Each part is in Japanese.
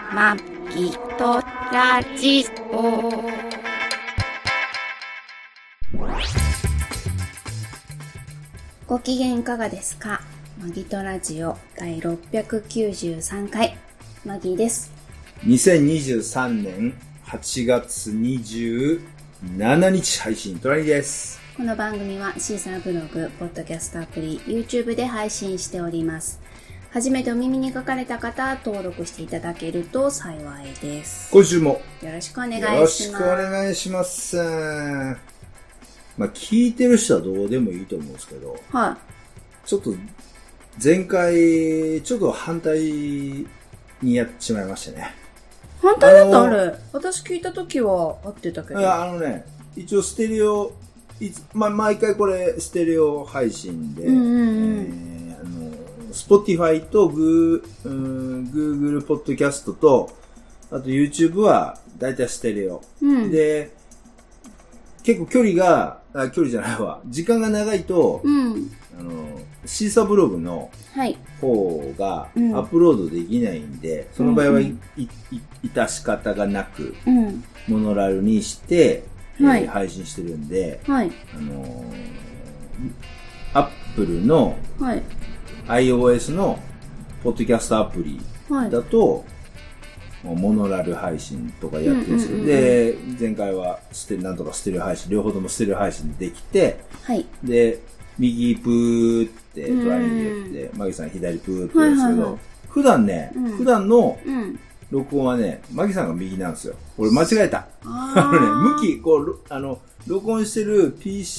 まきとラジオ。ご機嫌いかがですか？マギとラジオ第693回、マギです。 2023年8月27日配信、トラニです。 この番組はシーサーブログ、ポッドキャストアプリ、YouTube で配信しております。初めてお耳に書かれた方、登録していただけると幸いです。 今週もよろしくお願いします。 よろしくお願いします。まあ、聞いてる人はどうでもいいと思うんですけど、 はい。 ちょっと前回ちょっと反対にやってしまいましたね。 反対だったあれ。私聞いた時は合ってたけど。 いや、一応ステレオ、毎回これステレオ配信で、Spotify とGoogle ポッドキャストと、あと YouTube はだいたいステレオ。で、結構距離じゃないわ。時間が長いと、シーサーブログの方がアップロードできないんで、その場合は致し方がなく、モノラルにして、配信してるんで、Apple の、iOS のポッドキャストアプリだと、モノラル配信とかやってるんですけど、で、前回はなんとかステレオ配信、両方ともステレオ配信できて、で、右プーってトライに入れて、マギさん左プーって言うんですけど、普段の録音はね、マギさんが右なんですよ。俺間違えた。向き、録音してる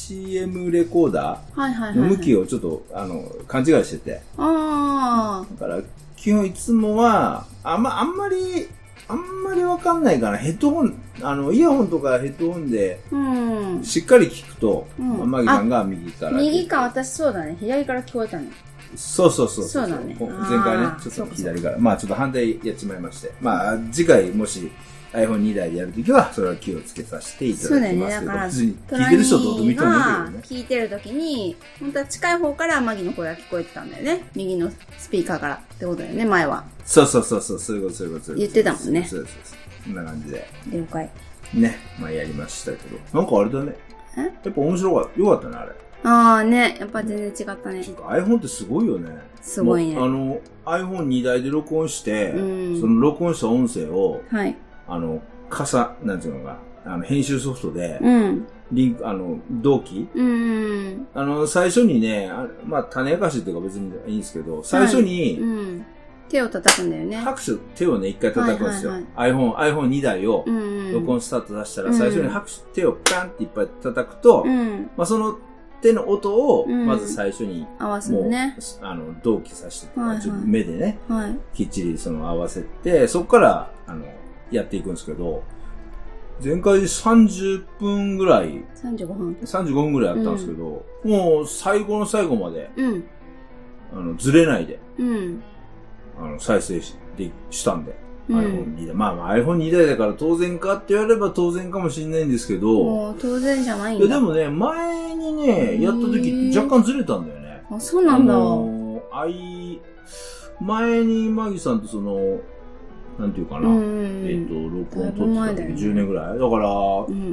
PCM レコーダーの向きをちょっと、勘違いしてて。だから、基本いつもは、あんまりわかんないかな。ヘッドホン、イヤホンとかヘッドホンで、しっかり聞くと、マギさんが右から。 右か、私そうだね。左から聞こえたね。 そう。 そうだね。 前回ね、ちょっと左から。まあちょっと反対やっちまいまして。まあ次回もし iPhone2 台でやるときは、それは気をつけさせていただきますけど。そうだね。だから、別に聞いてる人どうと見てもいいけどね。 聞いてるときに、本当は近い方からマギの声が聞こえてたんだよね。右のスピーカーからってことだよね、前は。 そういうこと。 言ってたもんね。 そう。こんな感じで。 了解。 ね。まあやりましたけど。なんかあれだね。やっぱ面白かった。よかったね、あれ。 ああね、やっぱ全然違ったね。 iPhone ってすごいよね。 すごいね。 iPhone2 台で録音して、その録音した音声を、なんていうのか、編集ソフトで、同期、最初にね、まあ、種明かしっていうか別にいいんですけど、最初に、 手を叩くんだよね。 手をね、一回叩くんですよ。iPhone2 台を、録音スタート出したら、最初に手をパンっていっぱい叩くと、まあ、その手の音を、まず最初に、 合わせるね。 同期させて、目でね、きっちり合わせて、そこから、やっていくんですけど、前回30分ぐらい、35分ぐらいやったんですけど、もう最後の最後まで、ずれないで、再生したんで、iPhone2 台。まあ iPhone2 台だから当然かって言われれば当然かもしれないんですけど、 当然じゃないんだ。 でもね、前にね、やった時若干ずれたんだよね。 あ、そうなんだ。 前にマギさんとなんていうかな、録音撮ってた時10年ぐらい。だから、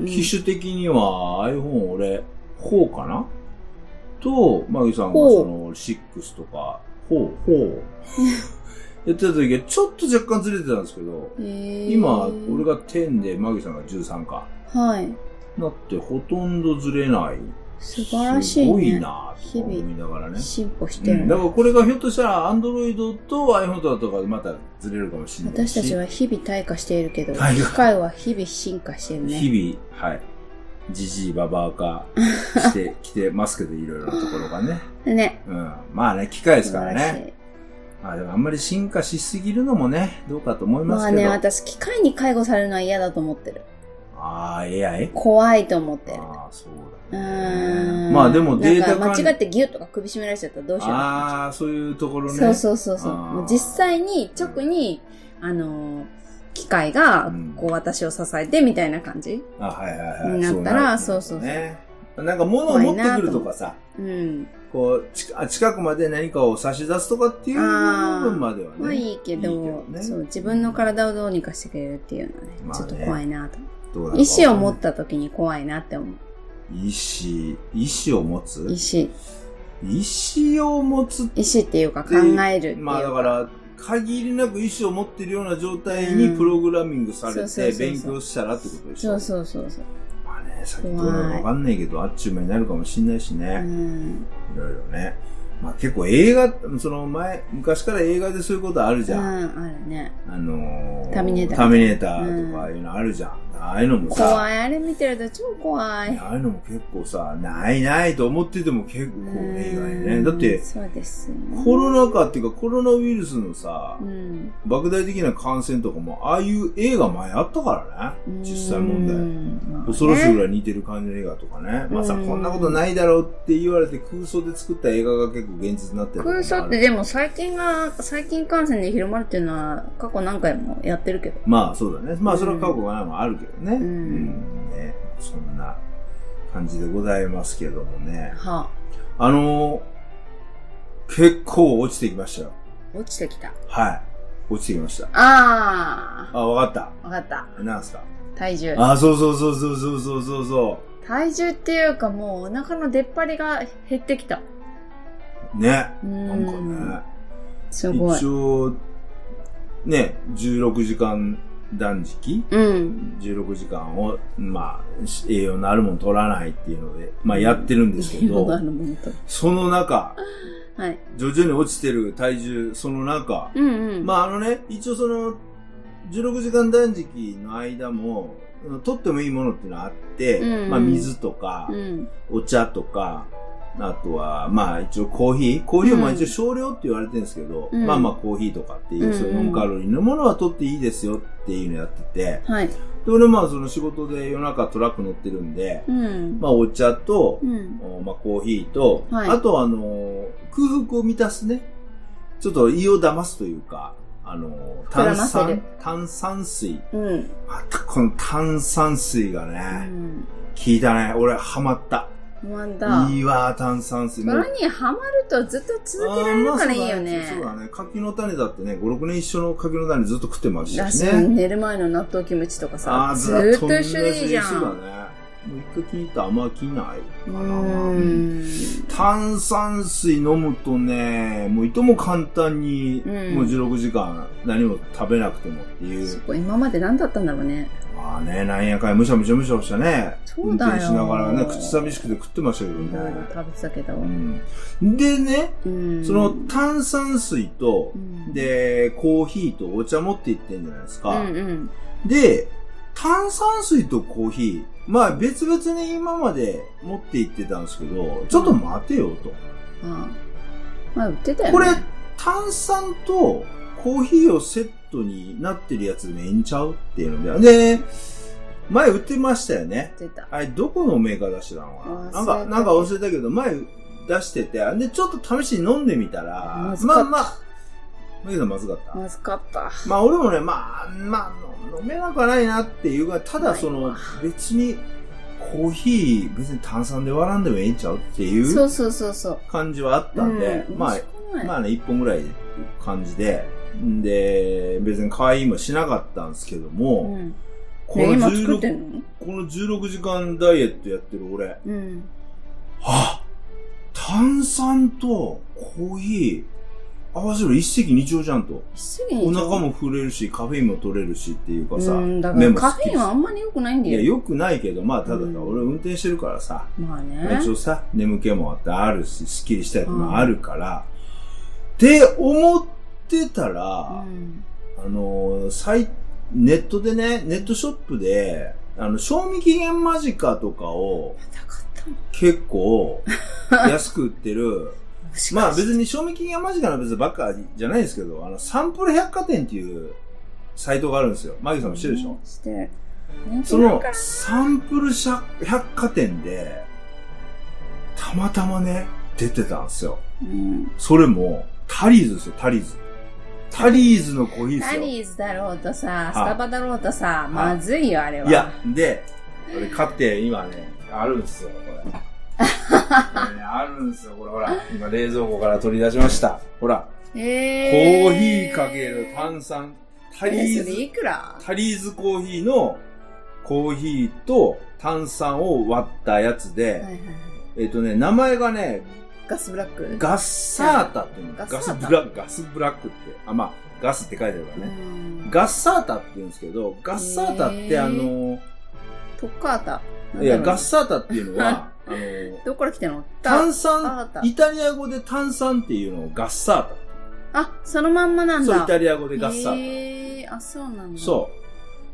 機種的には iPhone 俺、4かなと、マギさんが6とか、4やってた時はちょっと若干ずれてたんですけど、今、俺が10でマギさんが13か。なってほとんどずれない。 素晴らしいね。 すごいなぁと思いながらね。 進歩してるね。 だからこれがひょっとしたら Android と iPhone とかでまたずれるかもしれないし。 私たちは日々退化しているけど、機械は日々進化してるね。 日々、じじいばばあ化してきてますけど、いろいろなところがね。 ね。 まあね、機械ですからね。まあでもあんまり進化しすぎるのもね、どうかと思いますけど。 まあね、私機械に介護されるのは嫌だと思ってる。 AI？ 怖いと思ってる。 そうだね。まあでもデータ間違ってギュッとか首絞められちゃったらどうしよう。 そういうところね。 そう。もう実際に、直に、機械が、私を支えてみたいな感じになったら、そう。 なんか物を持ってくるとかさ、 こう、近くまで何かを差し出すとかっていう部分まではね。 まあいいけど、ね、そう、自分の体をどうにかしてくれるっていうのはね、まあね、ちょっと怖いなと。意志を持った時に怖いなって思う。 意志を持つ？ 意志を持つ意志っていうか考えるっていうか。 まあだから、限りなく意志を持ってるような状態にプログラミングされて勉強したらってことでしょ。 そう。 まあね、さっきどうなのかわかんないけど、あっちゅう間になるかもしんないしね。いろいろね。まあ結構映画、昔から映画でそういうことあるじゃん。 あるね。 ターミネーターとかいうのあるじゃん。ああいうのもさ。 怖い。あれ見てると超怖い。 ああいうのも結構さ、ないと思ってても結構映画にね。だって、 そうですね、 コロナ禍っていうかコロナウイルスのさ、莫大的な感染とかも、ああいう映画前あったからね。実際問題。恐ろしいぐらい似てる感じの映画とかね。まさかこんなことないだろうって言われて空想で作った映画が結構現実になってる。 空想ってでも細菌感染で広まるっていうのは過去何回もやってるけど。 まあそうだね。まあそれは過去が何もあるけどね。ね。そんな感じでございますけどもね。 はあ。結構落ちてきましたよ。 落ちてきた。 はい。落ちてきました。わかった。なんすか？ 体重。 そう。 体重っていうかもうお腹の出っ張りが減ってきた。 ね。なんかね。 すごい。 一応、ね、16時間断食、16時間を、まあ、栄養のあるもの取らないっていうので、まあやってるんですけど、その中、 はい、 徐々に落ちてる体重、その中、まあ一応その、16時間断食の間も、取ってもいいものっていうのはあって、まあ水とか、お茶とか、あとは、まあ一応コーヒーはまあ一応少量って言われてるんですけど、まあコーヒーとかっていう、そういうノンカロリーのものは取っていいですよっていうのやってて、 はい。 で、俺まあその仕事で夜中トラック乗ってるんで、まあお茶と、まあコーヒーと、あと空腹を満たすね、ちょっと胃を騙すというか、炭酸水。またこの炭酸水がね、効いたね。俺ハマった。いいわ、炭酸水。 それにハマるとずっと続けられるからいいよね。 そうだね。柿の種だってね、5、6年一緒の柿の種ずっと食ってましたしね。 寝る前の納豆キムチとかさ、ずっと一緒でいいじゃん。 そうだね。もう一回聞いたらあんま飽きないかな。炭酸水飲むとね、もういとも簡単に、もう16時間何も食べなくてもっていう。 そこ今まで何だったんだろうね。 まあね、なんやかんやむしゃむしゃしたね。 そうだよ。 運転しながらね、口寂しくて食ってましたけどね。 いろいろ食べてたけど。 でね、その炭酸水と、で、コーヒーとお茶持って行ってんじゃないですか。で、炭酸水とコーヒー、まあ別々に今まで持って行ってたんですけど、ちょっと待てよと。 まあ売ってたよね。 これ、炭酸とコーヒーをセットになってるやつでええんちゃうっていうので。で、前売ってましたよね。 売ってた。 あれ、どこのメーカー出してたのかな？なんか忘れたけど、前出してて、で、ちょっと試しに飲んでみたら、まあ、マギさんまずかった。 まずかった。 まあ俺もね、まあ、飲めなくはないなっていうか、ただ別に、コーヒー別に炭酸で割らんでもええんちゃうっていう。感じはあったんで、まあね、1本ぐらいっていう感じで、で、別に会員もしなかったんですけども、 この 16時間ダイエットやってる俺、炭酸とコーヒー、合わせる一石二鳥じゃんと。お腹も触れるし、カフェインも取れるしっていうかさ。 だからカフェインはあんまり良くないんだよ。 いや、良くないけど、まあ、たださ、俺運転してるからさ。 まあね。 一応さ、眠気もあるし、スッキリしたやつもあるから。って思ってたら、ネットでね、ネットショップで、賞味期限間近とかを、結構、安く売ってる、まあ別に賞味期限間近な別にばっかじゃないですけど、サンプル百貨店っていうサイトがあるんですよ。マギさんも知ってるでしょ？ 知ってる。 そのサンプル百貨店で、たまたまね、出てたんですよ。それも、タリーズですよ、タリーズ。タリーズのコーヒーですよ。 タリーズだろうとさ、スタバだろうとさ、まずいよ、あれは。 いや、で、俺買って今ね、あるんですよ、これ。 あるんですよ、これほら。今冷蔵庫から取り出しました。ほら。コーヒーかける炭酸。タリーズ。 いくら？ タリーズコーヒーのコーヒーと炭酸を割ったやつで、名前がね、 ガスブラック？ ガッサータっていうの。ガスブラックって。ガスって書いてあるからね。ガッサータって言うんですけど、ガッサータってトッカータ。 いや、ガッサータっていうのは、 どこから来たの？ 炭酸、イタリア語で炭酸っていうのをガッサータ。 あ、そのまんまなんだ。 そう、イタリア語でガッサータ。 そうなんだ。 そう。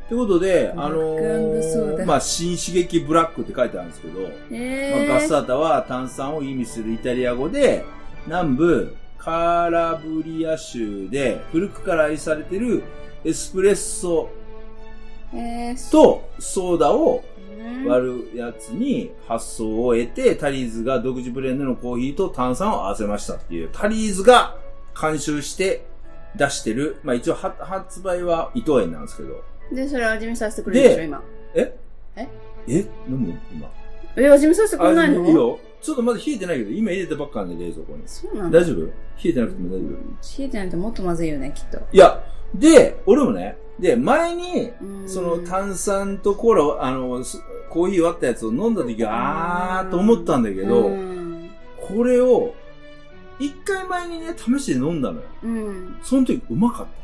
ということで、新刺激ブラックって書いてあるんですけど、ガッサータは炭酸を意味するイタリア語で、南部カラブリア州で古くから愛されているエスプレッソとソーダを割るやつに発想を得て、タリーズが独自ブレンドのコーヒーと炭酸を合わせましたっていう、タリーズが監修して出してる、一応発売は伊藤園なんですけど。 で、それ味見させてくれるでしょ、今。 飲む今。 味見させてくれないの？ いいよ。ちょっとまだ冷えてないけど、今入れたばっかなんで冷蔵庫に。 そうなんだ。 大丈夫？冷えてなくても大丈夫？ 冷えてないともっとまずいよね、きっと。 いや、で、俺もね、前に、その炭酸とコーラを、コーヒー割ったやつを飲んだ時は、と思ったんだけど、これを、一回前にね、試して飲んだのよ。その時うまかった。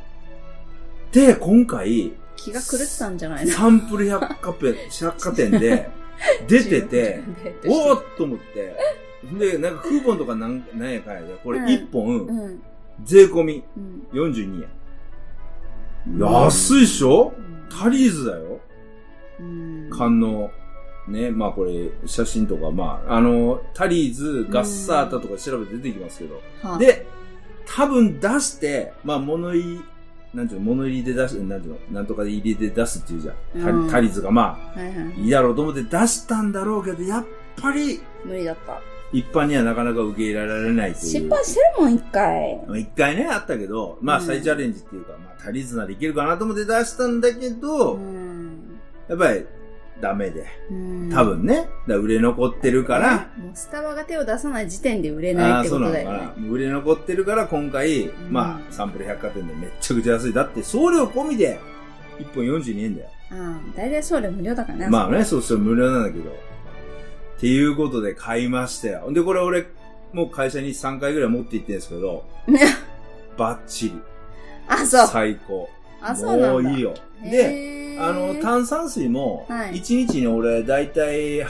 で、今回、 気が狂ったんじゃないの？ サンプル百貨店で出てて、おーっと思って、で、なんかクーポンとかなんやかんやで、これ1本、税込み42円。安いっしょ？タリーズだよ。缶の。ね、これ、写真とか、タリーズ、ガッサータとか調べて出てきますけど。で、多分出して、物入り、物入りで出して、なんとかで入りで出すっていうじゃん。タリーズがいいだろうと思って出したんだろうけど、やっぱり、 無理だった。 一般にはなかなか受け入れられないという。 失敗してるもん、一回。 一回ね、あったけど、再チャレンジっていうか、タリーズならいけるかなと思って出したんだけど、やっぱり、ダメで。多分ね。売れ残ってるから。 もうスタバが手を出さない時点で売れないってことだよね。 そうなのかな。売れ残ってるから今回、サンプル百貨店でめっちゃくちゃ安い。だって送料込みで、1本42円だよ。 大体送料無料だからね。 ね、そう無料なんだけど。っていうことで買いましたよ。で、これ俺、もう会社に3回ぐらい持って行ってるんですけど、バッチリ。 そう。 最高。 そうなんだ。 もういいよ。で、炭酸水も、1日に俺、だいたい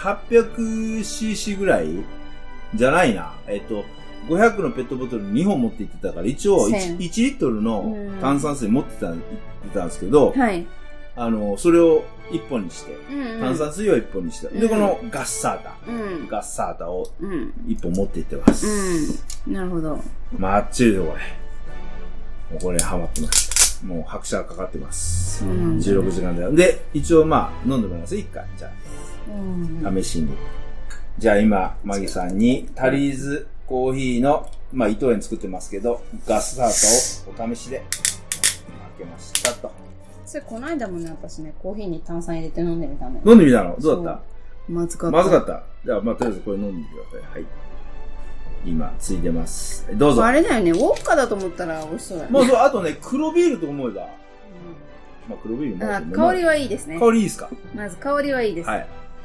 800cc ぐらいじゃないな。500のペットボトル2本持って行ってたから、一応 1リットルの炭酸水持ってたんですけど、それを1本にして、炭酸水を1本にして、で、このガッサータを1本持って行ってます。 なるほど。 まっちりでこれ。もうこれハマってます。もう拍車かかってます。16時間だよ。で、一応飲んでもらいます。一回。じゃあ、試しに。じゃあ今、マギさんにタリーズコーヒーの、伊藤園作ってますけど、ガッサータをお試しで開けましたと。 それこの間もね、私ね、コーヒーに炭酸入れて飲んでみたのよ。 飲んでみたの？どうだった？ まずかった。 まずかった。じゃあ、とりあえずこれ飲んでみてください。はい。今、ついてます。どうぞ。 あれだよね、ウォッカだと思ったら美味しそうだね。 あとね、黒ビールと思えば。黒ビールも。 香りはいいですね。 香りいいですか？ まず香りはいいです。 はい。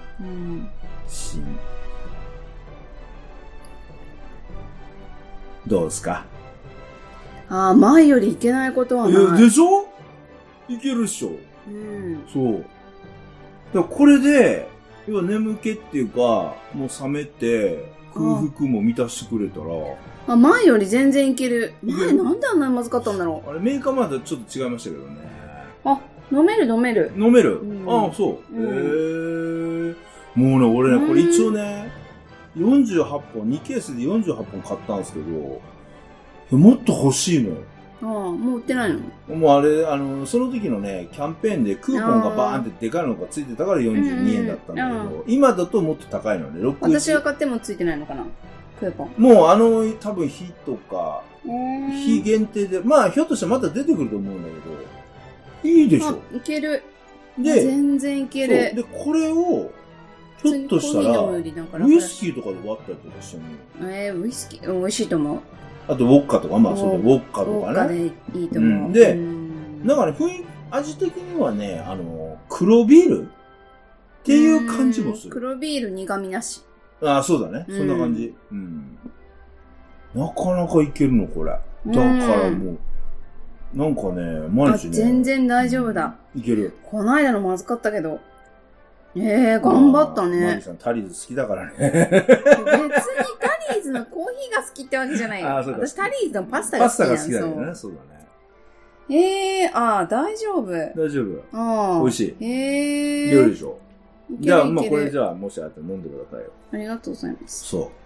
どうですか？ 前よりいけないことはない。 でしょ？いけるっしょ。そう。だからこれで、要は眠気っていうか、もう冷めて、空腹も満たしてくれたら。 前より全然いける。前なんであんなにまずかったんだろう。 あれ、メーカーまでちょっと違いましたけどね。 飲める。 飲める？そう。もうね、俺ね、これ一応ね、48本、2ケースで48本買ったんですけど、もっと欲しいのよ。 もう売ってないの？ もうあれ、その時のね、キャンペーンでクーポンがバーンってでかいのがついてたから42円だったんだけど、今だともっと高いのね。 私が買ってもついてないのかな？クーポン。 もう多分日とか、日限定で、ひょっとしたらまた出てくると思うんだけど、いいでしょ？ いける。 で、 全然いける。 で、これを、 ひょっとしたら、ウイスキーとかで割ったりとかしてもウイスキー、美味しいと思う。 あと、ウォッカとか、まあ、そうだ、ウォッカとかね。ウォッカでいいと思う。 で、なんかね、味的にはね、黒ビールっていう感じもする。 黒ビール苦味なし。 ああ、そうだね。そんな感じ。なかなかいけるの、これ。だからもう、なんかね、毎日ね。 全然大丈夫だ。 いける。 この間のまずかったけど。頑張ったね。 マリさん、タリーズ好きだからね。 別にタリーズのコーヒーが好きってわけじゃないよ。私タリーズのパスタが好きなんですよ。 パスタが好きだよね。そうだね。 大丈夫。 大丈夫。美味しい。料理でしょ。じゃあ、まあこれじゃあ、もしあったら飲んでくださいよ。 ありがとうございます。 そう。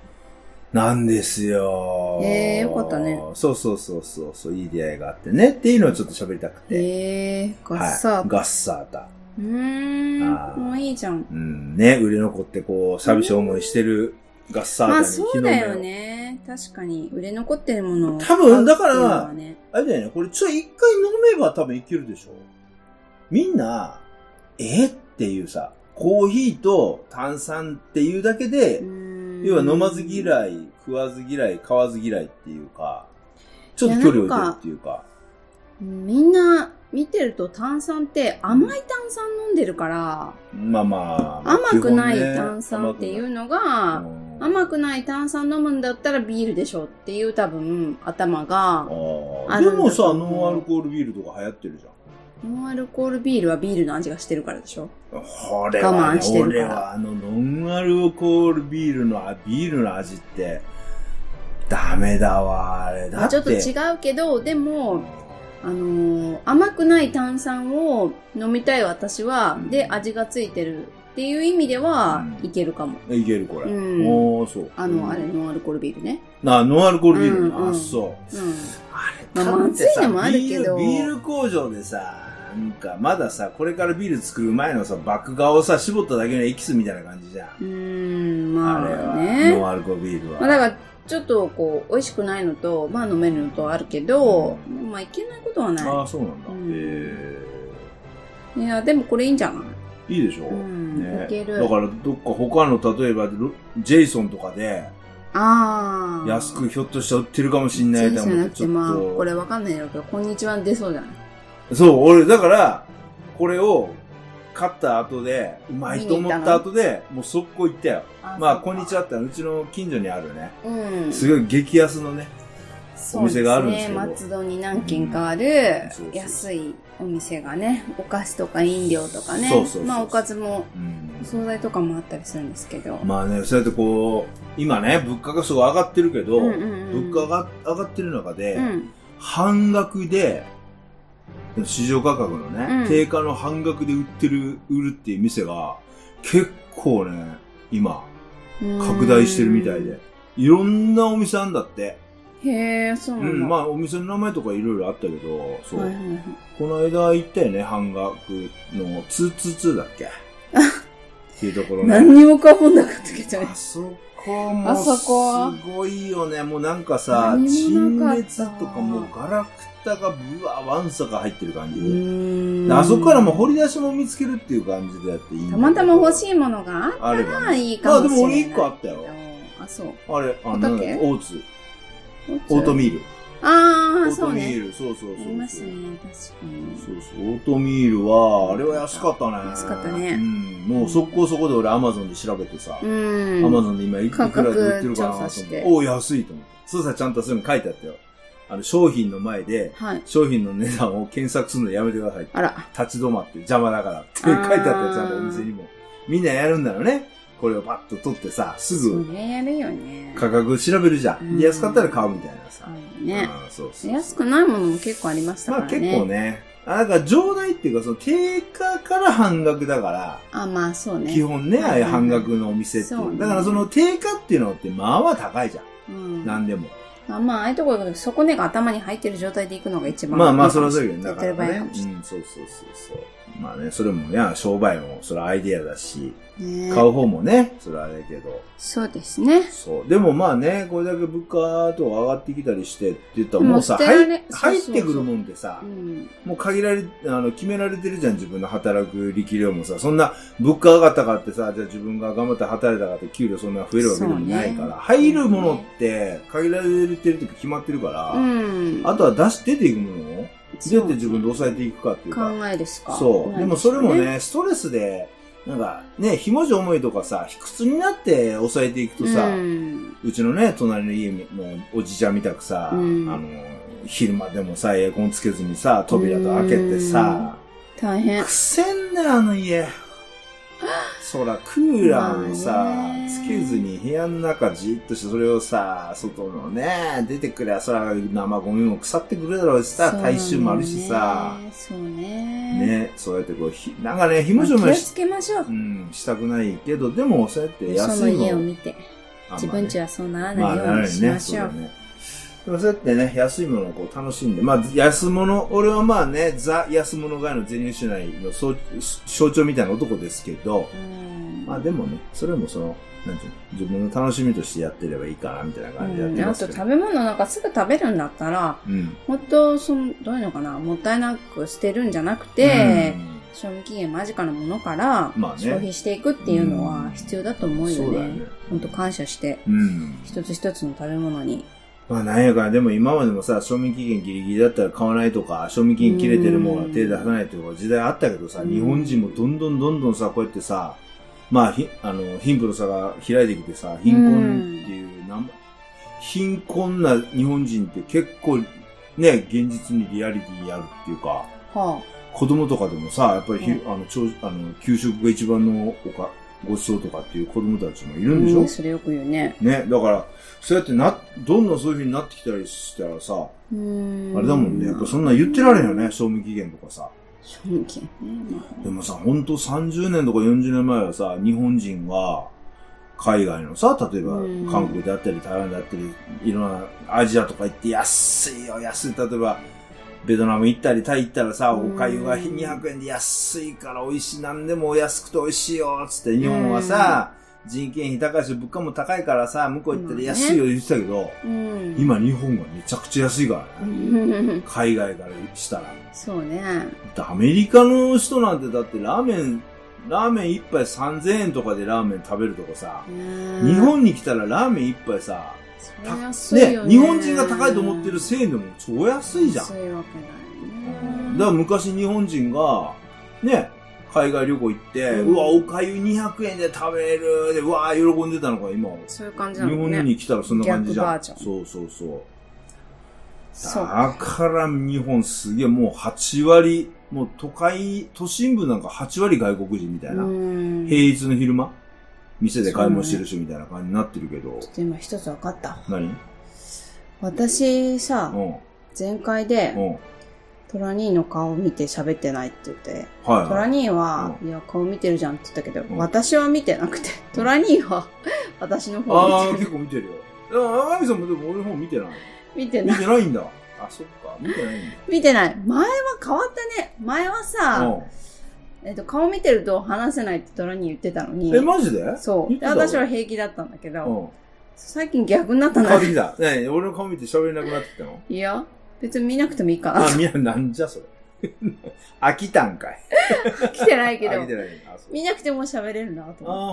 なんですよ。 よかったね。 そう、いい出会いがあってね。っていうのをちょっと喋りたくて。 ガッサータ。 ガッサータ。 もういいじゃん。 ね、売れ残ってこう、寂しい思いしてるガッサータにそうだよね。確かに、売れ残ってるものを。 多分、だから、あれだよね、これ一回飲めば多分いけるでしょ。みんな、っていうさ、コーヒーと炭酸っていうだけで、要は飲まず嫌い、食わず嫌い、買わず嫌いっていうか、ちょっと距離を置いてるっていうか。 みんな見てると炭酸って甘い炭酸飲んでるから、甘くない炭酸っていうのが、甘くない炭酸飲むんだったらビールでしょっていう多分頭があるんだと思う。 でもさ、ノンアルコールビールとか流行ってるじゃん。 ノンアルコールビールはビールの味がしてるからでしょ。 俺はノンアルコールビールの味ってダメだわ、あれだって。 ちょっと違うけど、でも、甘くない炭酸を飲みたい私は、で、味がついてるっていう意味では、いけるかも。 いける、これ。そう。 あれ、ノンアルコールビールね。 ノンアルコールビール。そう。 あれ、まずいのもあるけど。 ビール工場でさ、なんか、まださ、これからビール作る前のさ、麦芽をさ、絞っただけのエキスみたいな感じじゃん。 まあね。 あれは、ノンアルコールビールは。 だから、ちょっとこう、美味しくないのと、飲めるのとあるけど、いけないことはない。 そうなんだ。 いや、でもこれいいんじゃないいいでしょいける。 だから、どっか他の、例えば、ジェイソンとかで、安くひょっとしたら売ってるかもしんないと思って、ちょっと。 これわかんないけど、こんにちは出そうじゃない？ そう、俺、だから、これを買った後で、うまいと思った後で、もう速攻行ったよ。こんにちはってうちの近所にあるね。すごい激安のね、お店があるんですけど。 松戸に何軒かある、安いお店がね、お菓子とか飲料とかね。おかずも、お惣菜とかもあったりするんですけど。 そうやってこう、今ね、物価がすごい上がってるけど、物価が上がってる中で、半額で、市場価格のね、定価の半額で売るっていう店が、結構ね、今、拡大してるみたいで。いろんなお店あんだって。 へー、そうなんだ。 お店の名前とかいろいろあったけど、そう。この間行ったよね、半額の、222だっけっていうところね。 何にも買わなかったけど。 あそこもすごいよね。もうなんかさ、陳列とかもうガラクタがわんさか入ってる感じ。あそこからもう掘り出しも見つけるっていう感じでやっていい。 たまたま欲しいものがあったらいいかもしれない。 でも俺1個あったよ。 そう。 あれ、オーツ。オートミール。 そうね。 オートミール、そう。 ありますね、確かに。 そう。オートミールは、あれは安かったね。 安かったね。 もうそこで俺アマゾンで調べてさ、アマゾンで今いくらで売ってるかなと思って、安いと思って。そうさ、ちゃんとそういうの書いてあったよ。商品の前で、商品の値段を検索するのやめてください。立ち止まって邪魔だからって書いてあったよ、ちゃんとお店にも。みんなやるんだろうね。これをパッと取ってさ、すぐ。 それやるよね。 価格調べるじゃん。安かったら買うみたいなさ。 そう。安くないものも結構ありましたからね。 結構ね。だから上代っていうか、その定価から半額だから。 そうね。 基本ね、ああいう半額のお店って。だからその定価っていうのって、は高いじゃん。何でも。 まあ、ああいうところ、底根が頭に入ってる状態で行くのが一番。 まあ、それはそういうだからね。そう。まあね、それもね、商売も、それはアイディアだし、買う方もね、それはあれだけど。 そうですね。 そう。でもまあね、これだけ物価とか上がってきたりしてって言ったらもうさ、入ってくるもんってさ、もう限られ、決められてるじゃん、自分の働く力量もさ、そんな物価上がったかってさ、じゃあ自分が頑張って働いたかって給料そんな増えるわけでもないから、入るものって限られてるって決まってるから、あとは出ていくものを、どうやって自分で抑えていくかっていうか。 考えですか。 そう。でもそれもね、ストレスで、なんかね、ひもじ重いとかさ、卑屈になって抑えていくとさ、うちのね、隣の家のおじちゃんみたくさ、昼間でもさ、エアコンつけずにさ、扉と開けてさ、 大変。 くせんだよ、あの家。そら、クーラーをさ、つけずに部屋の中じっとして、それをさ、外のね、出てくりゃ、そら、生ゴミも腐ってくるだろうしさ、体臭もあるしさ。 そうね。 ね、そうやってこう、なんかね、ひもじょも気をつけましょう。 したくないけど、でも、そうやって安いの。 その家を見て、自分家はそうならないようにしましょう。 でもそうやってね、安いものをこう楽しんで、まあ、俺はまあね、安物買いの全入市内の象徴みたいな男ですけど、まあでもね、それもなんていうの、自分の楽しみとしてやってればいいかな、みたいな感じでやってますけど。 あと食べ物なんかすぐ食べるんだったら、もっと、どういうのかな、もったいなく捨てるんじゃなくて、賞味期限間近なものから消費していくっていうのは必要だと思うよね。本当感謝して、一つ一つの食べ物に。 まあなんやから、でも今までもさ、賞味期限ギリギリだったら買わないとか、賞味期限切れてるものは手出さないとか時代あったけどさ、日本人もどんどんさ、こうやってさ、まあ、貧富の差が開いてきてさ、貧困っていう、貧困な日本人って結構ね、現実にリアリティあるっていうか、子供とかでもさ、やっぱり給食が一番のごちそうとかっていう子供たちもいるんでしょ？ それよく言うね。 ね、だから、そうやってどんどんそういう風になってきたりしたらさ、あれだもんね、やっぱそんな言ってられんよね、賞味期限とかさ。 賞味期限ね。 でもさ、ほんと30年とか40年前はさ、日本人は、海外のさ、例えば、韓国であったり、台湾であったり、いろんなアジアとか行って安いよ、安い。例えば、ベトナム行ったり、タイ行ったらさ、お粥が200円で安いから美味しい、なんでも安くて美味しいよ、つって、日本はさ、人件費高いし、物価も高いからさ、向こう行ったら安いよ言ってたけど、今日本がめちゃくちゃ安いからね。海外からしたら。 そうね。 アメリカの人なんてだってラーメン一杯3000円とかでラーメン食べるとかさ、日本に来たらラーメン一杯さ、ね、日本人が高いと思ってる1000円でも超安いじゃん。 そういうわけだよね。 だから昔日本人が、ね、海外旅行行って、うわ、お粥200円で食べれる、で、うわ、喜んでたのが今、 そういう感じなのね。 日本に来たらそんな感じじゃん。 逆バージョン。 そう。だから日本すげえもう8割、もう都心部なんか8割外国人みたいな。平日の昼間店で買い物してる人みたいな感じになってるけど。 ちょっと今一つ分かった。 何？ 私さ、前回で、トラ兄の顔を見て喋ってないって言って、トラ兄は、いや、顔見てるじゃんって言ったけど、私は見てなくて、トラ兄は私の方見てる。結構見てるよ。ああ、マミさんもでも俺の方見てない。 見てない。 見てないんだ。あ、そっか。見てないんだ。 見てない。前は変わったね。前はさ、顔見てると話せないってトラに言ってたのに。 マジで？ そう。で、私は平気だったんだけど、最近逆になったんだ。 変わってきた。ね、俺の顔見て喋れなくなってきたの？ いや、別に見なくてもいいかな。 なんじゃそれ。飽きたんかい。 来てないけど。 飽きてない。 見なくても喋れるなと思って。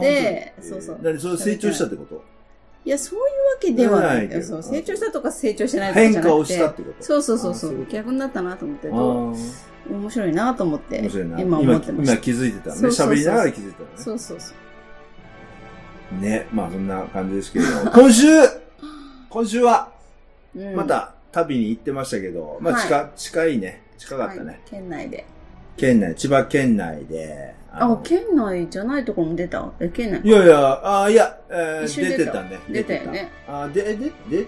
そうそう。 何それ成長したってこと？ いや、そういうわけではないけど、そう、成長したとか成長してないとかじゃなくて。 変化をしたってこと？ そう。逆になったなと思って面白いなと思って。 面白いな。 今思ってました。 今気づいてたね。喋りながら気づいてたね。 そう。 ね、まあそんな感じですけど。今週は、また旅に行ってましたけど、まあ近いね。近かったね。 県内で。 千葉県内で。 県内じゃないとこも出た？県内。 いや、出てたね。 出たよね。 出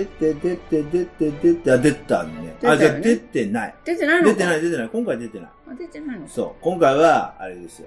たね。じゃあ出てない。 出てないの？ 出てない。今回出てない。 出てないの？ そう。今回は、あれですよ。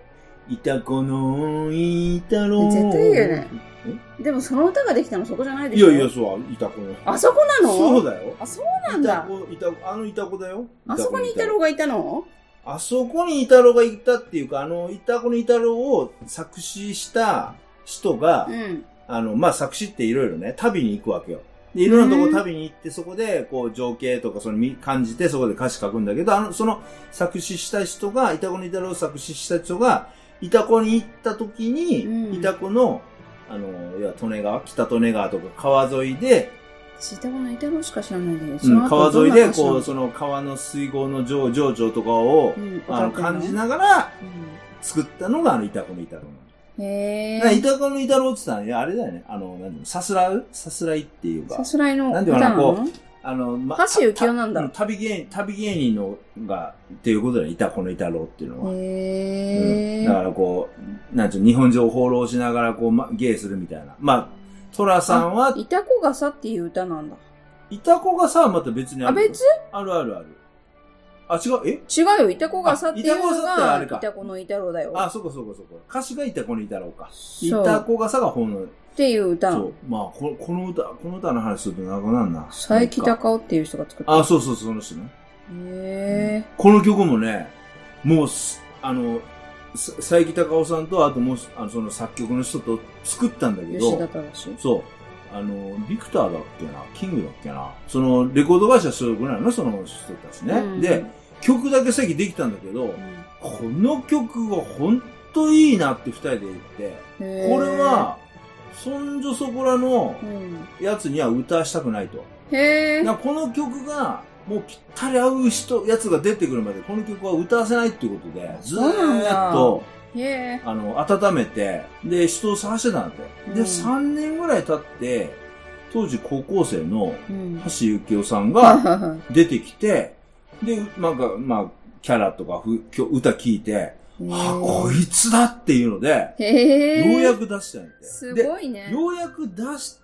いたこのいたろ絶対言うよね。でもその歌ができたのそこじゃないでしょ。 いやいや、そう、いたこの。 あそこなの？ そうだよ。 あ、そうなんだ。 いたこだよ。 あそこにいたろうがいたの？ あそこにいたろうがいたっていうか、いたこのいたろうを作詞した人が、まあ、作詞っていろいろね、旅に行くわけよ。で、いろんなとこ旅に行って、そこで、こう、情景とか、感じて、そこで歌詞書くんだけど、その作詞した人が、いたこのいたろうを作詞した人が、いたこに行った時に、いたこの、要は、利根川、北利根川とか川沿いで、 いたこのいたろうしか知らないんだけど、川沿いで、こう、その川の水郷の情緒とかを、感じながら、作ったのが、いたこのいたろう。いたこのいたろうって言ったら、あれだよね。さすらいっていうか。 さすらいのなんていうかな、こう、 橋幸夫なんだ。 旅芸人のが、っていうことだよ、いたこのいたろうっていうのは。だからこう、なんていう日本情放浪しながらこう、芸するみたいな。まあ、トラさんは、 いたこがさっていう歌なんだ。 いたこがさはまた別にある。 あ、別？ ある。あ、違う、違うよ、いたこがさっていうのが、いたこのいたろうだよ。 あ、そうか。歌詞がいたこのいたろうか。いたこがさが本の。 っていう歌。 そう。まあ、この歌の話すると長くなるな。 佐伯隆夫っていう人が作った。 あ、そう、その人ね。この曲もね、もう、佐伯隆夫さんと、あともう、その作曲の人と作ったんだけど。 吉田正。 そう。ビクターだっけな、キングだっけな。その、レコード会社所属なの、その人たちね。で、曲だけさっきできたんだけど、この曲はほんといいなって二人で言って、これは、そんじょそこらのやつには歌わしたくないと。この曲が、もうぴったり合うやつが出てくるまで、この曲は歌わせないっていうことで、ずーっと、温めて、で、人を探してたんだって。で、3年ぐらい経って、当時高校生の橋幸夫さんが出てきて、で、まあ、キャラとか歌聞いて、こいつだっていうので、ようやく出したんやって。 すごいね。 ようやく出した、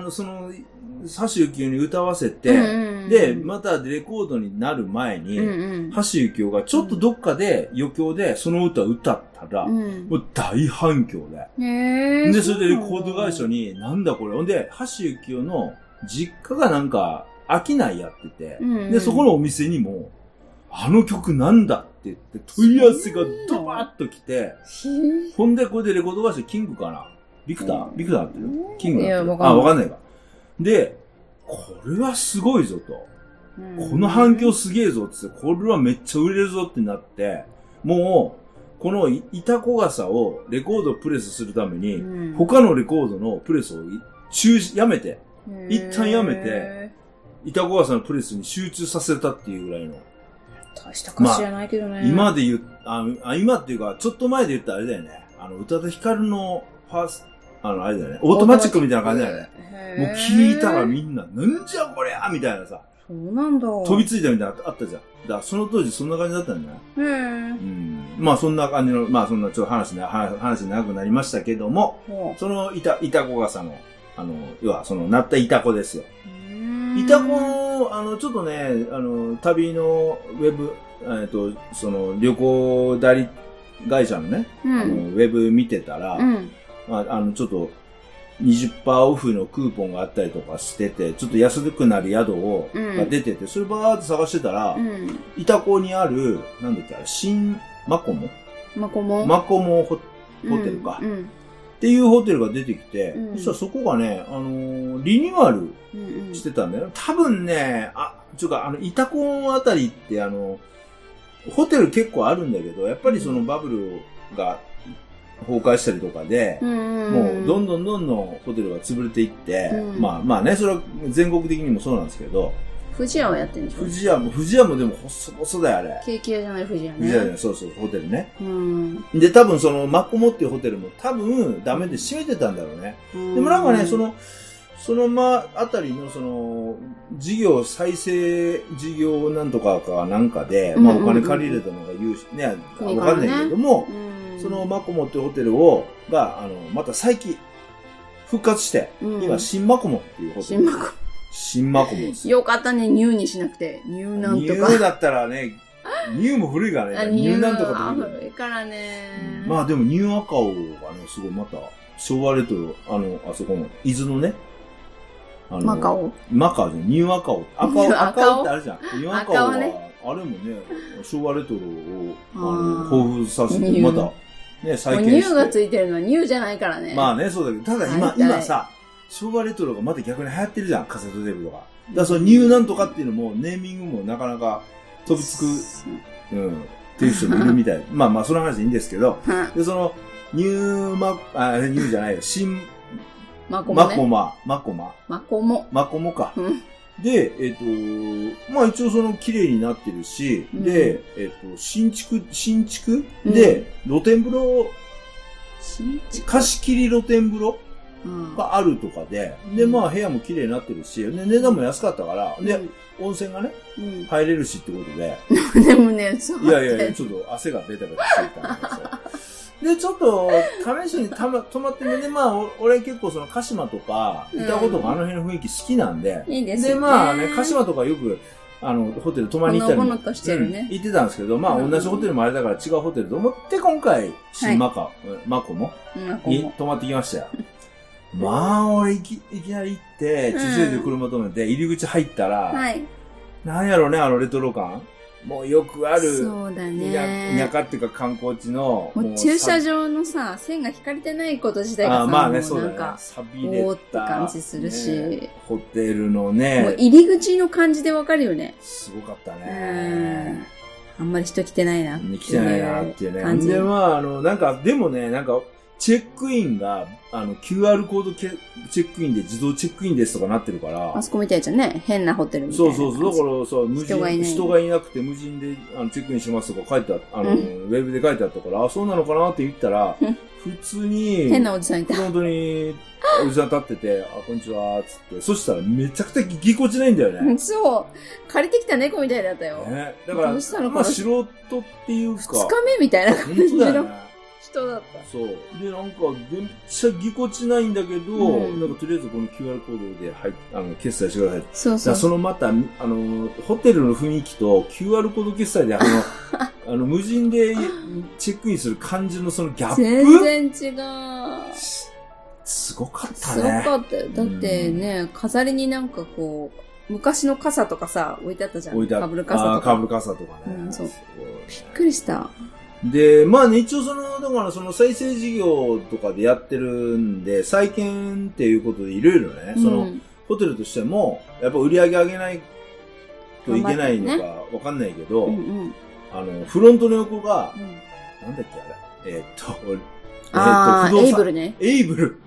その、橋幸夫に歌わせて、で、またレコードになる前に、橋幸夫がちょっとどっかで余興でその歌を歌ったら、もう大反響で。で、それでレコード会社に、なんだこれ。ほんで、橋幸夫の実家がなんか、商いやってて、で、そこのお店にも、あの曲なんだって言って、問い合わせがドバーッと来て、ほんで、これでレコード会社キングかなビクターってるキングだってるわかんないか。で、これはすごいぞと。この反響すげえぞって言って、これはめっちゃ売れるぞってなって、もう、このいたこがさをレコードをプレスするために、他のレコードのプレスをやめて、一旦やめて、いたこがさのプレスに集中させたっていうぐらいの。 大した歌詞じゃないけどね。 今で今っていうか、ちょっと前で言ったらあれだよね。宇多田ヒカルのあれだよね。オートマチックみたいな感じだよね。もう聞いたらみんな、なんじゃこりゃみたいなさ。 そうなんだ。 飛びついたみたいなのあったじゃん。だからその当時そんな感じだったんだよ。まあそんな感じの、まあそんなちょっと話長くなりましたけども、そのいたこがさの、要はそのなったいたこですよ。いたこ、ちょっとね、旅のウェブ、その旅行代理会社のね、ウェブ見てたら、まあ、ちょっと 20% オフのクーポンがあったりとかしてて、ちょっと安くなる宿が出てて、それバーって探してたら、いたこにある、なんだっけ、新マコモホテルか。っていうホテルが出てきて、そしたらそこがね、リニューアルしてたんだよ。多分ね、いたこあたりってホテル結構あるんだけど、やっぱりそのバブルが崩壊したりとかで、もうどんどんホテルが潰れていって、まあね、それは全国的にもそうなんですけど、 富士屋はやってるんでしょ？ 富士屋もでも細だよ、あれ。 ケーキ屋じゃない富士屋ね。 富士屋じゃない、そう、ホテルね。で、多分その、マコモっていうホテルも多分ダメで閉めてたんだろうね。でもなんかね、そのあたりのその、再生事業なんとかなんかで、まあお金借り入れたのがね、わかんないけども、そのマコモっていうホテルが、また再起、復活して、今、新マコモっていうホテル。新マコモです。 よかったね、ニューにしなくて。ニューなんとか。 ニューだったらね、 ニューも古いからね。ニューなんとかって古いからね。 まあでもニューアカオがね、すごいまた、昭和レトロ、あそこの、伊豆のね、 マカオじゃん、ニューアカオ。赤尾ってあるじゃん。ニューアカオは、ね、あれもね、昭和レトロを、彷彿させて、また、ね、再建して。 ニューがついてるのはニューじゃないからね。 まあね、そうだけど、ただ今さ、昭和レトロがまた逆に流行ってるじゃん、カセットテープとか。だからそのニューなんとかっていうのも、ネーミングもなかなか飛びつく、っていう人もいるみたい。まあまあ、その話いいんですけど、で、その、ニューじゃないよ、新、マコモか。で、まあ一応その綺麗になってるし、で、新築で、露天風呂、貸し切り露天風呂があるとかで、で、まあ部屋も綺麗になってるし、で、値段も安かったから、で、温泉がね、入れるしってことで。 でもね、そう。 いや、ちょっと汗がベタベタしてたんだけど。で、ちょっと、試しに泊まってみて、まあ、俺結構その鹿島とか、いたことがあの辺の雰囲気好きなんで、 いいですね。 で、まあね、鹿島とかよく、ホテル泊まりに行ったり、行ってたんですけど、まあ、同じホテルもあれだから違うホテルと思って、今回、新マコモに泊まってきましたよ。まあ、俺いきなり行って、駐車場で車止めて、入り口入ったら、なんやろうね、レトロ感。もうよくある、 そうだね。 田舎っていうか観光地の、 もう駐車場のさ、線が引かれてないこと自体がさ、 まあね、そうだね。 錆びれた。って感じするし。 ホテルのね。 もう入り口の感じでわかるよね。 すごかったね。 あんまり人来てないな。 来てないなっていうね。で、まあ、でもね、チェックインが、QR コードチェックインで自動チェックインですとかなってるから。 あそこみたいじゃんね。変なホテルみたいな。 そう。だからさ、人がいなくて無人でチェックインしますとか書いてウェブで書いてあったから、そうなのかなって言ったら、普通に、 変なおじさんいた。 本当に、おじさん立ってて、こんにちは、つって。そしたらめちゃくちゃぎこちないんだよね。 そう。借りてきた猫みたいだったよ。 ね。だから、まあ素人っていうか。 二日目みたいな感じの。人だった。 そう。で、めっちゃぎこちないんだけど、とりあえずこの QR コードで決済してください。 そう。 そのまた、ホテルの雰囲気と QR コード決済で無人でチェックインする感じのそのギャップ全然違う。 すごかったね。 すごかったよ。だってね、飾りに昔の傘とかさ、置いてあったじゃん。かぶる傘とか。 かぶる傘とかね。 そう。びっくりした。 で、まあね、一応だから再生事業とかでやってるんで、再建っていうことでいろいろね、ホテルとしても、やっぱ売り上げ上げないといけないのかわかんないけど、フロントの横が、なんだっけあれ、エイブルね。 エイブル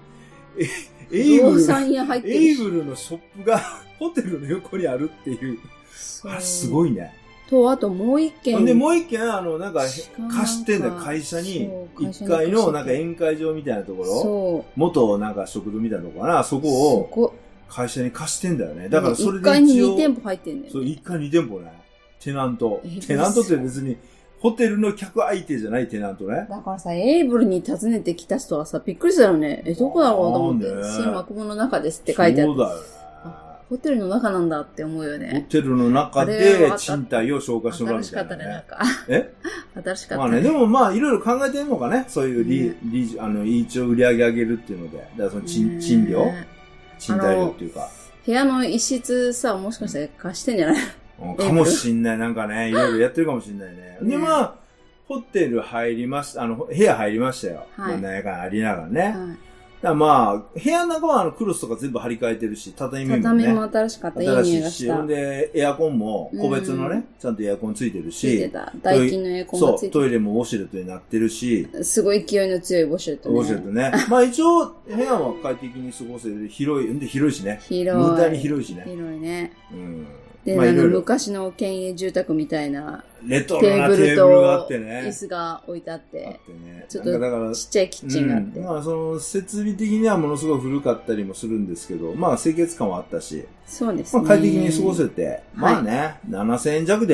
のショップがホテルの横にあるっていう。あれすごいね。 と、あともう一軒。 で、もう一軒、貸してんだよ、会社に。一階の、宴会場みたいなところ。 そう。 元、食堂みたいなとこかな、そこを、会社に貸してんだよね。だからそれで一階に2店舗入ってんだよ。 そう、一階2店舗ね。テナント。テナントって別に、ホテルの客相手じゃないテナントね。 だからさ、エイブルに訪ねてきた人はさ、びっくりしたよね。どこだろうと思って。新マコモの中ですって書いてある。 そうだよね。 ホテルの中なんだって思うよね。 ホテルの中で賃貸を紹介してもらうみたいな、ね。 新しかったね、新しかったね。 まあね、でもまあいろいろ考えてるのかね。そういう一応売り上げ上げるっていうので。だからその賃貸料っていうか。 部屋の一室さ、もしかして貸してんじゃないかもしんない。いろいろやってるかもしんないね。で、まあ、ホテル入りました、部屋入りましたよ。はい。なんやかんありながらね。まあ、部屋の中はクロスとか全部張り替えてるし、畳もね。 畳も新しかった。いい匂いがした。 で、エアコンも個別のね、ちゃんとエアコンついてるし。 ついてた。ダイキンのエアコンがついてそう、トイレもウォシュレットになってるし。 すごい勢いの強いウォシュレットね。 ウォシュレットね。まあ一応、部屋は快適に過ごせる。広いしね。無駄に広いしね。 広いね。 うん。 で、昔の県営住宅みたいな、 レトロなテーブルがあってね。 椅子が置いてあって、 ね、 ちょっとちっちゃいキッチンがあって。 まあ設備的にはものすごい古かったりもするんですけど、まあ清潔感はあったし。 そうですね。 まあ快適に過ごせて、まあね、7000円弱で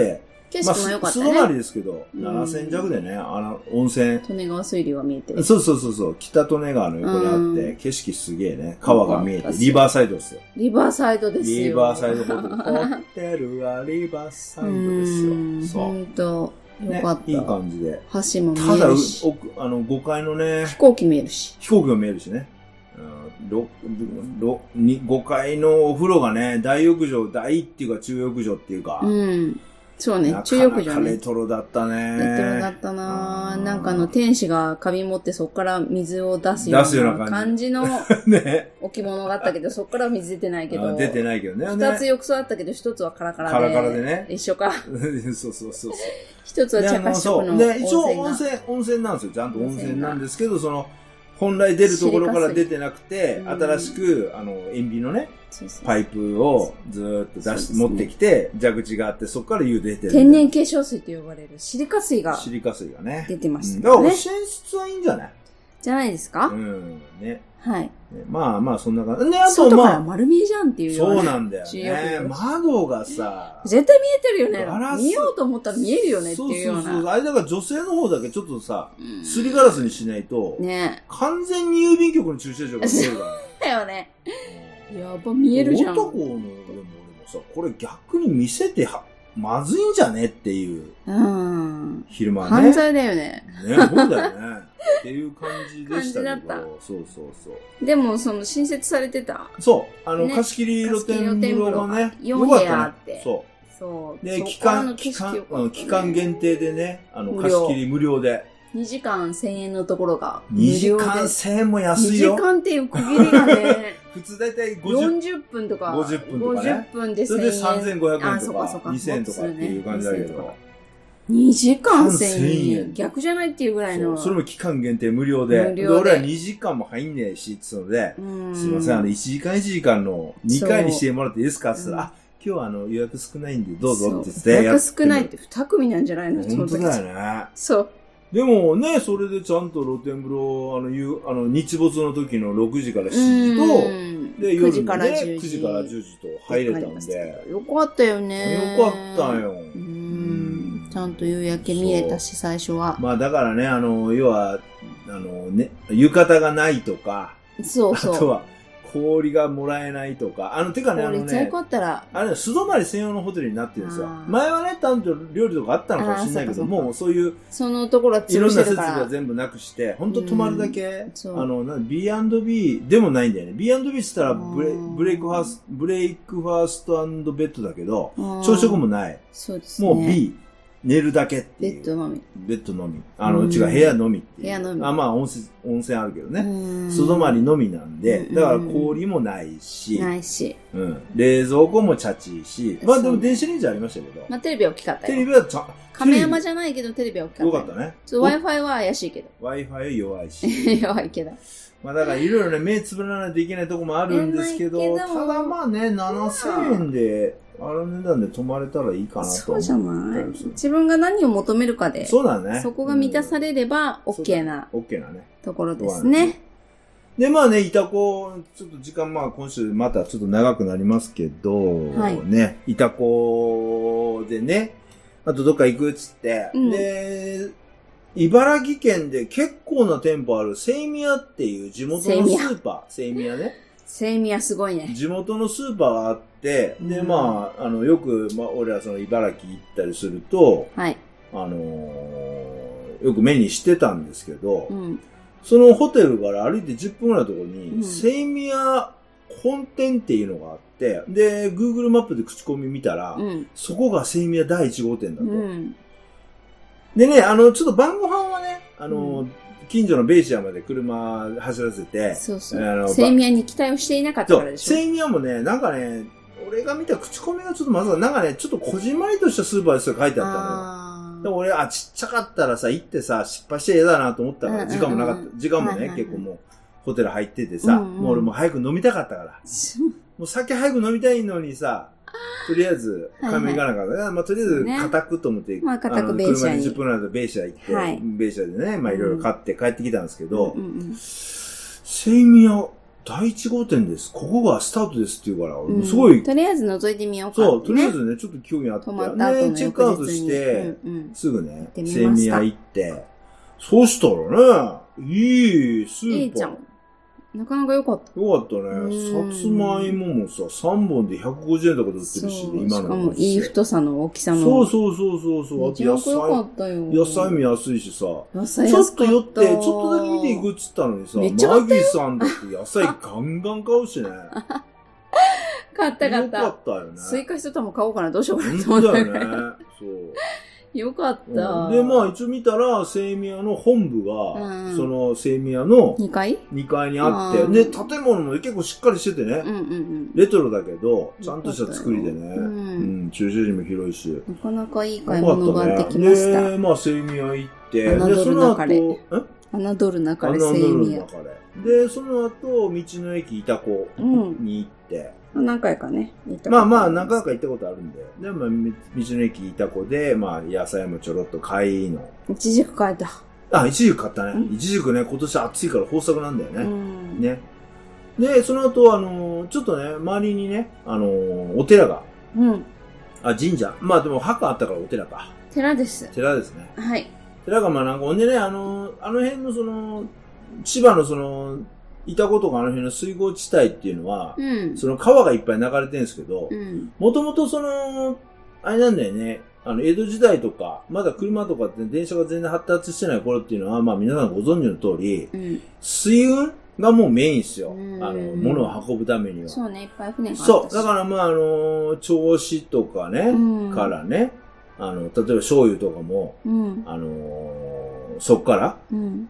景色も良かったね。 素泊まりですけど、7000弱でね、温泉。 利根川水流が見えてる。 そう。北利根川の横にあって、景色すげえね、川が見えて、リバーサイドですよ。 リバーサイドですよ。 リバーサイドホテルはリバーサイドですよ。そう。 ほんと、よかった。 いい感じで。 橋も見えるし。 ただ、5階のね、 飛行機見えるし。 飛行機が見えるしね。5階のお風呂がね、大浴場、大っていうか中浴場っていうか。 そうね、中浴場ね。 レトロだったね。 レトロだったなぁ。なんか天使が花瓶持ってそこから水を出すような感じの置物があったけど、そこから水出てないけど。 出てないけどね。 2つ浴槽あったけど、1つはカラカラで。 カラカラでね。 一緒か。 そう。 1つは茶褐色の温泉が。 一応温泉なんですよ。ちゃんと温泉なんですけど、本来出るところから出てなくて、新しく、塩ビのね、パイプをずーっと持ってきて、蛇口があって、そこから湯出てる。 天然化粧水と呼ばれるシリカ水が。 ね。 出てましたね。 だから、泉質はいいんじゃない？ じゃないですか？ ね。 はい。 まあ、そんな感じ。で、あと外から丸見えじゃんっていうような。 そうなんだよね。窓がさ、 絶対見えてるよね。見ようと思ったら見えるよねっていうような。 そう。あれだから女性の方だけちょっとさ、すりガラスにしないと、 ね。 完全に郵便局の駐車場が見えるから。 だよね。やっぱ見えるじゃん。 男の、でもさ、これ逆に見せてまずいんじゃねっていう。昼間ね。 犯罪だよね。 ね、そうだよね。っていう感じでしたけど。 感じだった。 そう。 でも、新設されてた。 そう。貸し切り露天風呂がね、 4部屋あって。 そう。で、期間限定でね、貸し切り無料で。 2時間1000円のところが無料で。2時間1000円も安いよ。 2時間っていう区切りがね。 普通だいたい 40分とか。 50分とかね。 50分で1000円。 それで3500円とか、2000円とかっていう感じだけど。 2時間1000円。逆じゃないっていうぐらいの。 それも期間限定無料で。俺は2時間も入んねえし、つうので、すいません、1時間1時間の2回にしてもらっていいですかって言ったら、今日は予約少ないんでどうぞって言って。 予約少ないって2組なんじゃないの？ 本当だよね。 そう。 でもね、それでちゃんと露天風呂、日没の時の6時から7時と、で、夜のね、9時から10時と入れたんで。 よかったよね。 よかったよ。 ちゃんと夕焼け見えたし、最初は。 まあだからね、要は、浴衣がないとか、 そう。 あとは、氷がもらえないとか、てかね、素泊まり専用のホテルになってるんですよ。前はね、担当料理とかあったのかもしれないけども、そういう、 そのところはいろんな設備が全部なくして、本当泊まるだけ、B&B でもないんだよね。B&B って言ったらブレイクファースト&ベッドだけど、朝食もない。 そうですね。 もう B。寝るだけっていう。ベッドのみ。違う、部屋のみっていう。 部屋のみ。 まあ、温泉あるけどね。素泊まりのみなんで、だから氷もないし。冷蔵庫もチャチいし。まあでも電子レンジありましたけど。 まあテレビは大きかったよ。 テレビは亀山じゃないけどテレビは大きかった。 よかったね。 Wi-Fi は怪しいけど。 Wi-Fi は弱いし。 弱いけど。 まあだからいろいろね、目つぶらないといけないとこもあるんですけど、ただまあね、7000円で、値段で泊まれたらいいかなと。 そうじゃない？自分が何を求めるかで。 そうだね。 そこが満たされれば、OK な。 OK なね。 ところですね。 で、まあね、イタコ、ちょっと時間今週またちょっと長くなりますけど、ね、イタコでね、あとどっか行くっつって、で、茨城県で結構な店舗あるセイミヤっていう地元のスーパー、セイミヤね。 セイミヤすごいね。 地元のスーパーがあって、で、まあ、よく、俺ら茨城行ったりすると、よく目にしてたんですけど、そのホテルから歩いて10分ぐらいのところに、セイミヤ本店っていうのがあって、で、Google マップで口コミ見たら、そこがセイミヤ第1号店だと。でね、ちょっと晩ご飯はね、近所のベイシアまで車走らせて、 セイミヤに期待をしていなかったからでしょ。 セイミヤもね、なんかね、俺が見た口コミがちょっとまずは、なんかね、ちょっとこじんまりとしたスーパーですよ書いてあったのよ。でも俺、ちっちゃかったらさ、行ってさ、失敗して嫌だなと思ったから、時間もなかった。時間もね、結構もう、ホテル入っててさ、もう俺も早く飲みたかったから。もう酒早く飲みたいのにさ、とりあえず、買い物行かなかった。まあ、とりあえず、固くと思って、 まあ、固くベイシアに。 車で10分ぐらいでベイシア行って、ベイシアでね、まあ、いろいろ買って帰ってきたんですけど、セイミヤ、 第1号店です。ここがスタートですって言うから、すごい。 とりあえず覗いてみようか。 そう、とりあえずね、ちょっと興味あって。 泊まった後の翌日に。 チェックアウトして、すぐね、セミヤ行って、そうしたらね、いいスーパー。いいじゃん。 なかなか良かった。 良かったね。さつまいももさ、3本で150円とかで売ってるし、今の。 しかもいい太さの大きさの。 そう。あと野菜。野菜も安いしさ。野菜安かった。ちょっと寄って、ちょっとだけ見ていくっつったのにさ、マギーさんだって野菜ガンガン買うしね。 買った。 よかったよね。 スイカ一玉買おうかな、どうしようかなと思った。 だよね。そう。 よかった。 で、まあ一応見たら、セイミヤの本部が、そのセイミヤの2階にあって、で、建物も結構しっかりしててね、レトロだけど、ちゃんとした作りでね、駐車場も広いし。 なかなかいい買い物ができました。 で、まあセイミヤ行って、 で、その後、侮るなかれ、セイミヤ。 で、その後、道の駅イタコに行って、 何回かね。 まあ何回か行ったことあるんで。で、まあ、道の駅イタコで、まあ、野菜もちょろっと買いの。 いちじく買えた。 いちじく買ったね。いちじくね、今年暑いから豊作なんだよね。ね。で、その後、ちょっとね、周りにね、お寺が。神社。まあでも墓あったからお寺か。 寺です。 寺ですね。 はい。 寺がまあなんか、ほんでね、あの辺の千葉のイタコとかあの辺の水郷地帯っていうのは、その川がいっぱい流れてるんですけど、もともとあれなんだよね、江戸時代とか、まだ車とかって電車が全然発達してない頃っていうのは、まあ皆さんご存知の通り、水運がもうメインですよ。物を運ぶためには。 そうね、いっぱい船があったし。 そう。だからまあ銚子とかね、からね、例えば醤油とかも、そっから、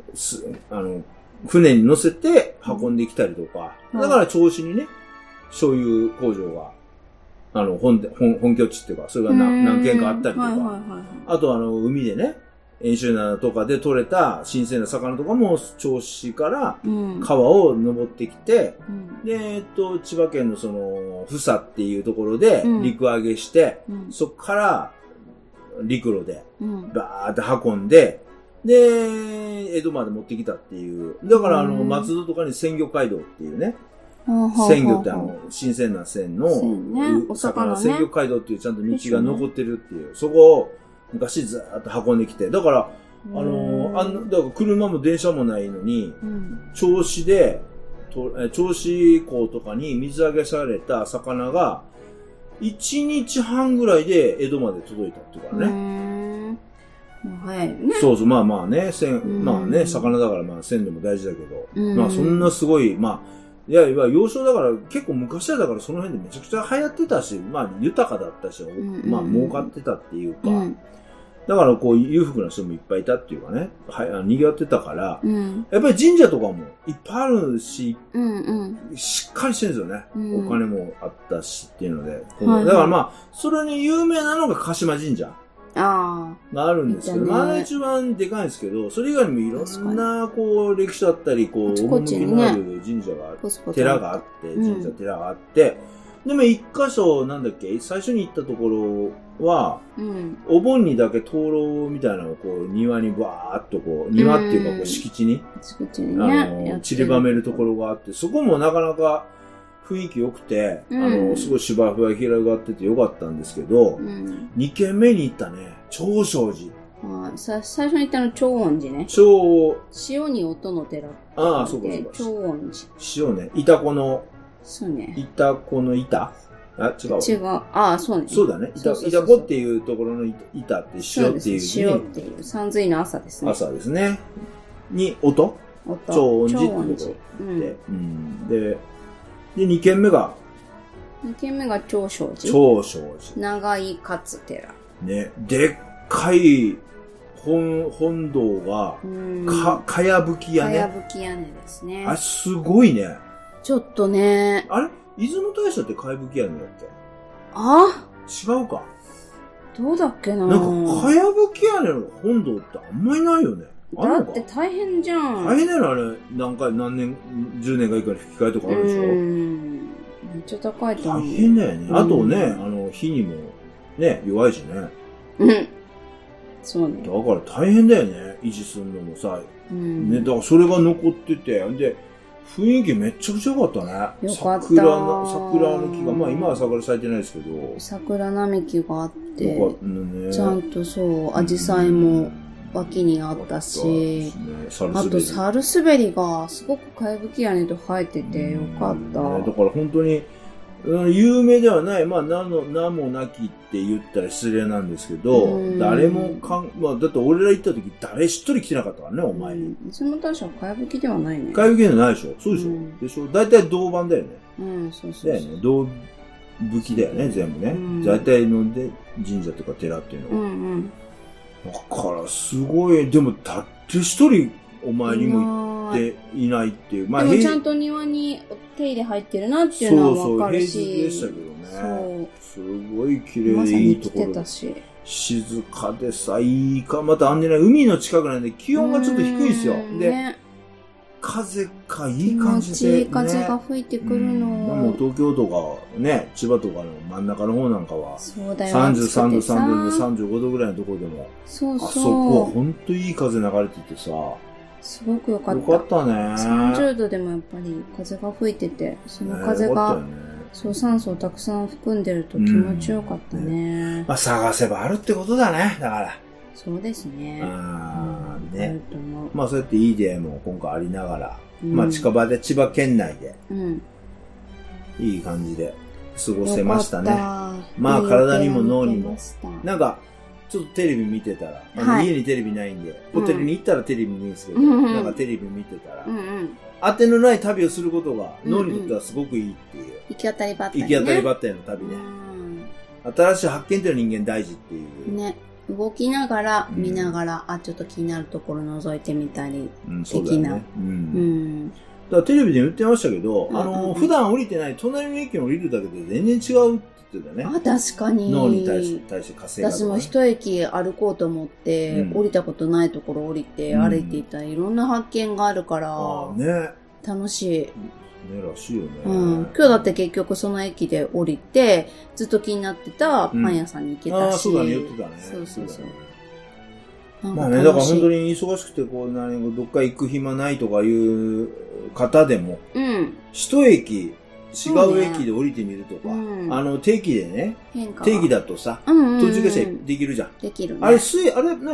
船に乗せて運んできたりとか、だから銚子にね、醤油工場が、本拠地っていうか、それが何軒かあったりとか、あと海でね、遠州灘とかで取れた新鮮な魚とかも銚子から川を登ってきて、で、千葉県のふさっていうところで陸揚げして、そっから陸路でバーって運んで、で、江戸まで持ってきたっていう。だから松戸とかに鮮魚街道っていうね。鮮魚って新鮮な鮮の魚、鮮魚街道っていうちゃんと道が残ってるっていう。そこを昔ずーっと運んできて。だから、だから車も電車もないのに、銚子で、銚子港とかに水揚げされた魚が、1日半ぐらいで江戸まで届いたっていうからね。 早いね。 そう、まあまあね、まあね、魚だからまあ鮮度も大事だけど、まあそんなすごい、まあ、いわゆる幼少だから結構昔はだからその辺でめちゃくちゃ流行ってたし、まあ豊かだったし、まあ儲かってたっていうか、だからこう裕福な人もいっぱいいたっていうかね、賑わってたから、やっぱり神社とかもいっぱいあるし、しっかりしてるんですよね。お金もあったしっていうので。だからまあ、それに有名なのが鹿島神社。があるんですけど、まあ一番でかいんですけど、それ以外にもいろんなこう歴史だったり、こう、趣のある神社があって、寺があって、寺があって、でも一箇所、なんだっけ、最初に行ったところは、お盆にだけ灯籠みたいなのをこう、庭にバーっとこう、庭っていうかこう、敷地に、散りばめるところがあって、そこもなかなか、雰囲気良くて、すごい芝生が広がってて良かったんですけど、2軒目に行ったね、長生寺。 最初に行ったの長音寺ね。塩に音の寺。 ああ、そうかそうか。 長音寺。塩ね。イタコの。 そうね。 イタコの板違う。 違う。ああ、そうね。 そうだね。イタコっていうところの板って塩っていう。 塩っていう。山水の朝ですね。 朝ですね。に、音長音寺っていうところで。で、2軒目が長生寺。 長生寺。 長井勝寺。 ね。でっかい本堂が、かやぶき屋根。 かやぶき屋根ですね。 あれ、すごいね。 ちょっとね。 あれ出雲大社ってかやぶき屋根だっけ？違うか。 どうだっけな。 なんか、かやぶき屋根の本堂ってあんまりないよね。 だって大変じゃん。 大変だよね、あれ。何年、10年か以下に吹き替えとかあるでしょ。 めっちゃ高いと思う。 大変だよね。あとね、火にも、ね、弱いしね。 そうね。 だから大変だよね、維持するのもさ。ね、だからそれが残ってて、で、 雰囲気めっちゃくちゃ良かったね。 よかった。 桜の木が、まあ今は桜咲いてないですけど。 桜並木があって、 よかったね、 ちゃんとそう、アジサイも脇にあったし、あとサルスベリがすごくかやぶき屋根と生えててよかった。 だから本当に、有名ではない、まあ名もなきって言ったら失礼なんですけど、誰もまあだって俺ら行った時誰一人来てなかったからね、お前に。 その確かかやぶきではないね。 かやぶきではないでしょ。そうでしょ。でしょ。大体銅板だよね。 そうそう。 だよね。銅武器だよね、全部ね。大体ので神社とか寺っていうのは。だからすごい、でもたって一人お前にも行っていないっていう。 まあ、でもちゃんと庭に手入れ入ってるなっていうのはわかるし。 そうそう、平日でしたけどね。すごい綺麗でいいところ。まさに来てたし。静かでさ、いいか、また海の近くなんで気温がちょっと低いですよ。で、風がいい感じで、 気持ちいい風が吹いてくるの。 もう東京とかね、千葉とかの真ん中の方なんかは、 そうだよ 33度、35度ぐらいのところでも、 そうそう。 あそこはほんといい風流れててさ、 すごく良かった。 よかったね。 30度でもやっぱり風が吹いてて、その風が、そう、酸素をたくさん含んでると気持ちよかったね。 まあ探せばあるってことだね、だから。 そうですね。 ね。まあそうやっていい出会いも今回ありながら、まあ近場で千葉県内で、いい感じで過ごせましたね。まあ体にも脳にも。なんか、ちょっとテレビ見てたら、家にテレビないんで、ホテルに行ったらテレビ見るんですけど、なんかテレビ見てたら、当てのない旅をすることが脳にとってはすごくいいっていう。 行き当たりばったり。 行き当たりばったりの旅ね。新しい発見っていうの人間大事っていう。 ね。動きながら、見ながら、ちょっと気になるところ覗いてみたり、的な。だからテレビで言ってましたけど、普段降りてない隣の駅に降りるだけで全然違うって言ってたね。 確かに。 脳に対して活性化。 私も一駅歩こうと思って、降りたことないところ降りて歩いていたらいろんな発見があるから、楽しい。 ね、らしいよね。 今日だって結局その駅で降りて、ずっと気になってたパン屋さんに行けたし。 そうだね、言ってたね。 そうそうそう。 まあね、だから本当に忙しくて、どっか行く暇ないとかいう方でも、一駅、違う駅で降りてみるとか、定期でね、定期だとさ、途中下車できるじゃん。 できるね。 あれスイ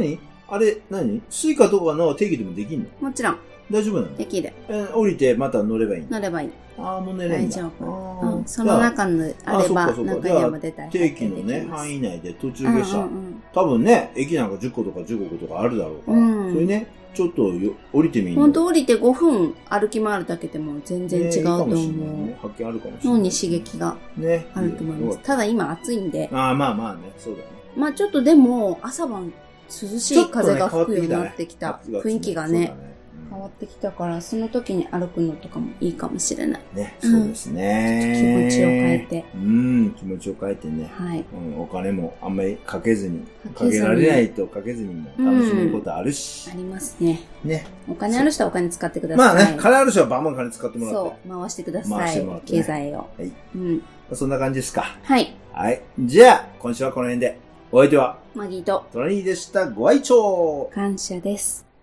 カとかの定期でもできんの？ もちろん。 大丈夫なの？ できる。 降りてまた乗ればいいの？ 乗ればいい。 もう寝れんだ。 大丈夫。その中のあれば、中でも出たり。 定期のね、範囲内で途中下車。多分ね、駅なんか10個とか15個とかあるだろうから、それね、ちょっと降りてみる。 ほんと降りて5分歩き回るだけでも全然違うと思う。 発見あるかもしれない。 脳に刺激があると思います。ただ今暑いんで。 まあね、そうだね。 まあちょっとでも朝晩涼しい風が吹くようになってきた。雰囲気がね。変わってきたから、その時に歩くのとかもいいかもしれない。 ね、そうですね。 気持ちを変えて。 気持ちを変えてね。はい。お金もあんまりかけずに、かけられないとかけずにも楽しめることあるし。 ありますね。 ね。 お金ある人はお金使ってください。 まあね、金ある人はバンバン金使ってもらって。 そう、回してください。回してもらって。経済を。はい。 そんな感じですか。 はい。 はい。じゃあ、今週はこの辺で。お相手は、 マギーとトラニーでした。ご愛聴。 感謝です。